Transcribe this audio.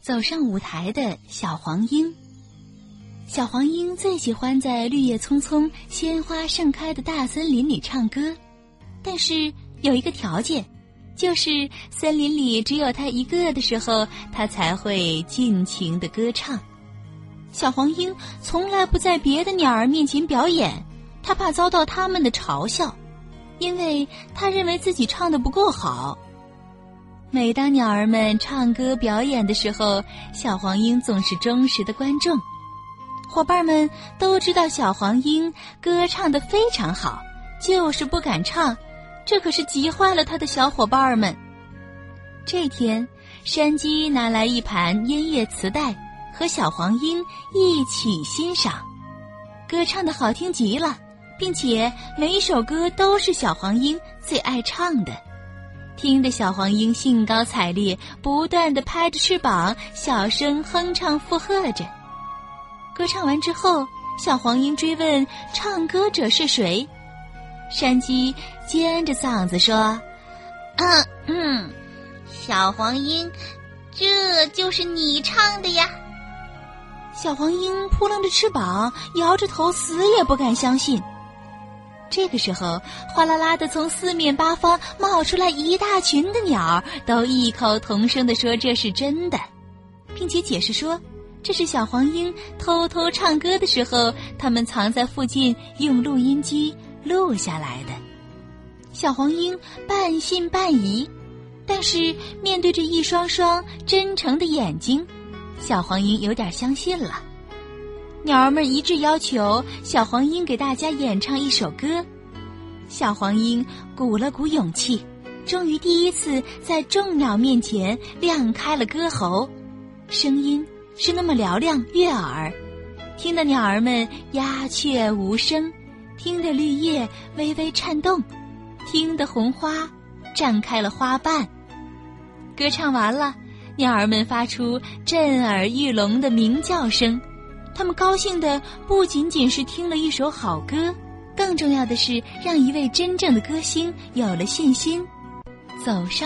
走上舞台的小黄莺。小黄莺最喜欢在绿叶葱葱、鲜花盛开的大森林里唱歌，但是有一个条件，就是森林里只有它一个的时候，它才会尽情地歌唱。小黄莺从来不在别的鸟儿面前表演，它怕遭到它们的嘲笑，因为它认为自己唱得不够好。每当鸟儿们唱歌表演的时候，小黄莺总是忠实的观众。伙伴们都知道小黄莺歌唱得非常好，就是不敢唱，这可是急坏了他的小伙伴们。这天，山鸡拿来一盘音乐磁带，和小黄莺一起欣赏。歌唱得好听极了，并且每一首歌都是小黄莺最爱唱的。听得小黄莺兴高采烈，不断地拍着翅膀，小声哼唱附和着。歌唱完之后，小黄莺追问唱歌者是谁。山鸡尖着嗓子说：小黄莺，这就是你唱的呀。小黄莺扑棱着翅膀，摇着头，死也不敢相信。这个时候，哗啦啦的从四面八方冒出来一大群的鸟，都异口同声地说这是真的，并且解释说这是小黄莺偷偷唱歌的时候，他们藏在附近用录音机录下来的。小黄莺半信半疑，但是面对着一双双真诚的眼睛，小黄莺有点相信了。鸟儿们一致要求小黄莺给大家演唱一首歌。小黄莺鼓了鼓勇气，终于第一次在众鸟面前亮开了歌喉，声音是那么嘹亮悦耳，听得鸟儿们鸦雀无声，听得绿叶微微颤动，听得红花绽开了花瓣。歌唱完了，鸟儿们发出震耳欲聋的鸣叫声，他们高兴的不仅仅是听了一首好歌，更重要的是让一位真正的歌星有了信心，走上